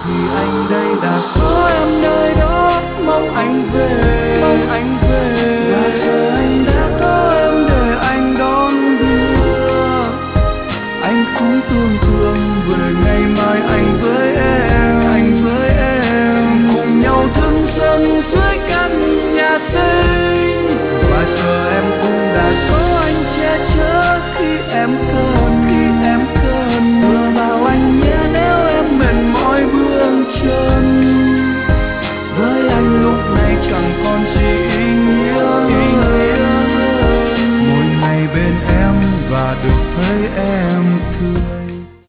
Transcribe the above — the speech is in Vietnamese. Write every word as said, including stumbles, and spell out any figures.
Vì anh đây đã có em nơi đó, mong anh về, mong anh về. Và giờ anh đã có em để anh đón đưa, anh cũng tương